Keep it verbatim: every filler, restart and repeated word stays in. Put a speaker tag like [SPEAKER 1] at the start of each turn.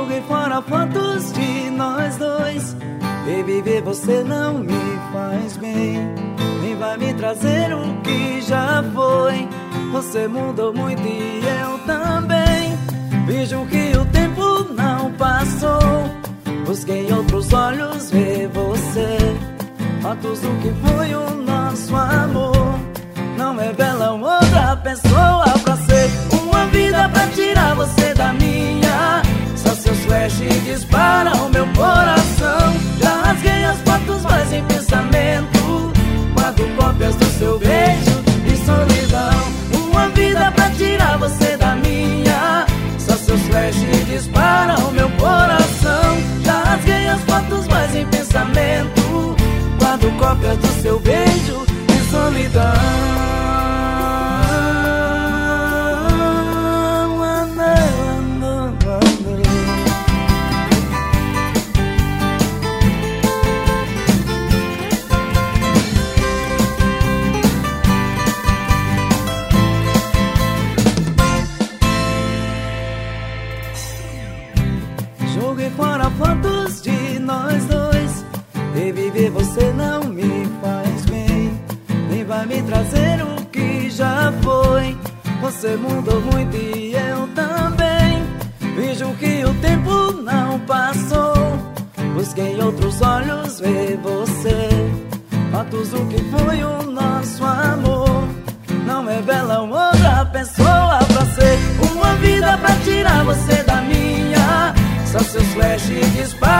[SPEAKER 1] Joguei fora fotos de nós dois. Baby, ver você não me faz bem, nem vai me trazer o que já foi. Você mudou muito e eu também. Vejo que o tempo não passou. Busquei outros olhos ver você. Fotos do que foi o nosso amor. Não revelam outra pessoa pra ser uma vida pra tirar você da minha. Só seus flashes disparam meu coração. Já rasguei as fotos, mas em pensamento guardo cópias do seu beijo e solidão. Uma vida pra tirar você da minha. Só seus flashes disparam meu coração. Já rasguei as fotos, mas em pensamento guardo cópias do seu beijo e solidão. Joguei fora fotos de nós dois. Reviver você não me faz bem, nem vai me trazer o que já foi. Você mudou muito e eu também. Vejo que o tempo não passou. Busquei outros olhos ver você. Fotos do que foi o nosso amor. Não revelam outra pessoa pra ser uma vida pra tirar você da minha. Só seus flashes disparam